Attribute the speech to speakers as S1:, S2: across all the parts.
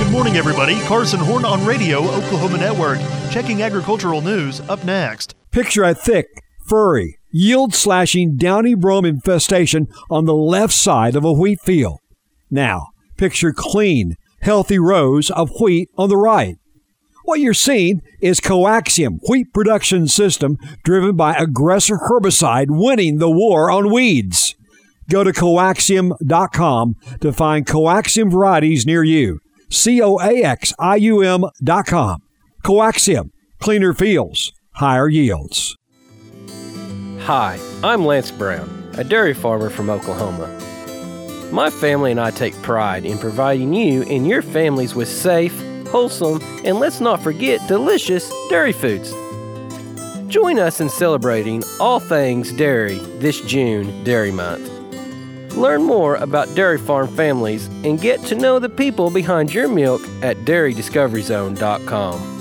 S1: Good morning, everybody. Carson Horn on Radio, Oklahoma Network. Checking agricultural news up next.
S2: Picture a thick, furry, yield-slashing downy brome infestation on the left side of a wheat field. Now, picture clean, healthy rows of wheat on the right. What you're seeing is coaxium wheat production system driven by aggressor herbicide winning the war on weeds. Go to coaxium.com to find coaxium varieties near you. coaxium.com. Coaxium, cleaner fields, higher yields.
S3: Hi, I'm Lance Brown, a dairy farmer from Oklahoma. My family and I take pride in providing you and your families with safe, wholesome, and let's not forget delicious dairy foods. Join us in celebrating all things dairy this June Dairy Month. Learn more about dairy farm families and get to know the people behind your milk at dairydiscoveryzone.com.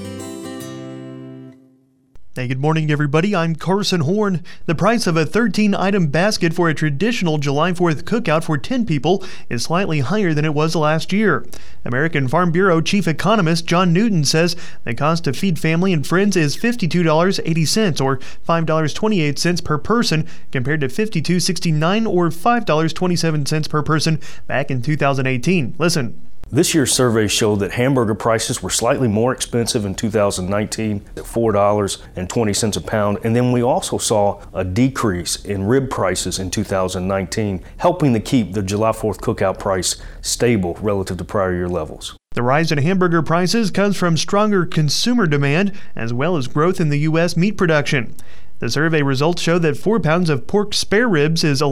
S1: Hey, good morning, everybody. I'm Carson Horn. The price of a 13-item basket for a traditional July 4th cookout for 10 people is slightly higher than it was last year. American Farm Bureau Chief Economist John Newton says the cost to feed family and friends is $52.80 or $5.28 per person compared to $52.69 or $5.27 per person back in 2018. Listen.
S4: This year's survey showed that hamburger prices were slightly more expensive in 2019 at $4.20 a pound, and then we also saw a decrease in rib prices in 2019, helping to keep the July 4th cookout price stable relative to prior year levels.
S1: The rise in hamburger prices comes from stronger consumer demand as well as growth in the U.S. meat production. The survey results show that 4 pounds of pork spare ribs is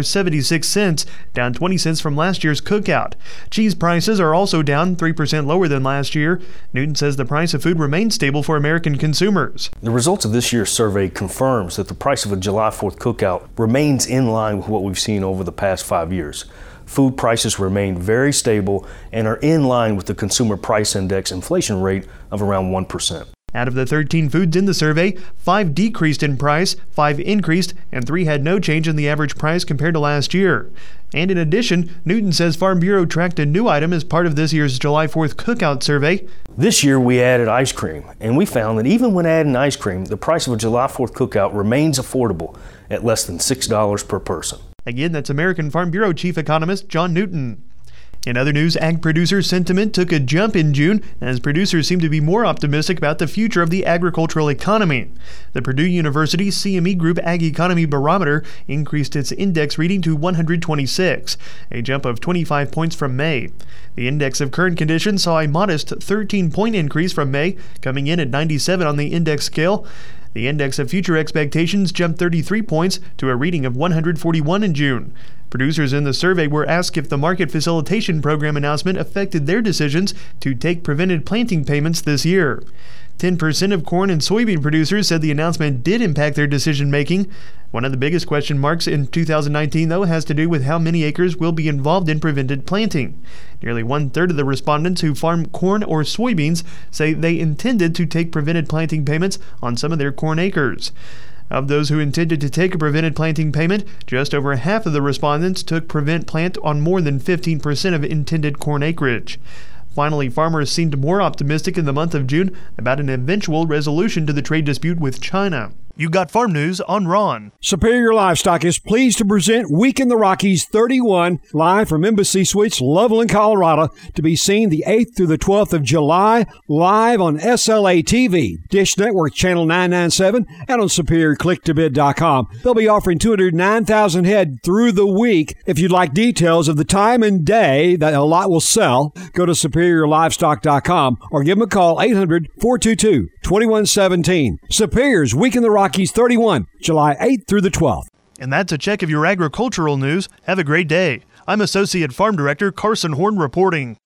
S1: $11.76, down 20 cents from last year's cookout. Cheese prices are also down 3% lower than last year. Newton says the price of food remains stable for American consumers.
S4: The results of this year's survey confirms that the price of a July 4th cookout remains in line with what we've seen over the past 5 years. Food prices remain very stable and are in line with the Consumer Price Index inflation rate of around 1%.
S1: Out of the 13 foods in the survey, 5 decreased in price, 5 increased, and 3 had no change in the average price compared to last year. And in addition, Newton says Farm Bureau tracked a new item as part of this year's July 4th cookout survey.
S4: This year we added ice cream, and we found that even when adding ice cream, the price of a July 4th cookout remains affordable at less than $6 per person.
S1: Again, that's American Farm Bureau Chief Economist John Newton. In other news, ag producer sentiment took a jump in June as producers seem to be more optimistic about the future of the agricultural economy. The Purdue University CME Group Ag Economy Barometer increased its index reading to 126, a jump of 25 points from May. The index of current conditions saw a modest 13-point increase from May, coming in at 97 on the index scale. The index of future expectations jumped 33 points to a reading of 141 in June. Producers in the survey were asked if the Market Facilitation Program announcement affected their decisions to take prevented planting payments this year. 10% of corn and soybean producers said the announcement did impact their decision-making. One of the biggest question marks in 2019, though, has to do with how many acres will be involved in prevented planting. Nearly 1/3 of the respondents who farm corn or soybeans say they intended to take prevented planting payments on some of their corn acres. Of those who intended to take a prevented planting payment, just over half of the respondents took prevent plant on more than 15% of intended corn acreage. Finally, farmers seemed more optimistic in the month of June about an eventual resolution to the trade dispute with China. You got farm news on Ron.
S2: Superior Livestock is pleased to present Week in the Rockies 31 live from Embassy Suites, Loveland, Colorado, to be seen the 8th through the 12th of July, live on SLA TV, Dish Network Channel 997, and on SuperiorClickToBid.com. They'll be offering 209,000 head through the week. If you'd like details of the time and day that a lot will sell, go to SuperiorLivestock.com or give them a call, 800-422-2117. Superior's Week in the Rockies 31, July 8th through the 12th.
S1: And that's a check of your agricultural news. Have a great day. I'm Associate Farm Director Carson Horn reporting.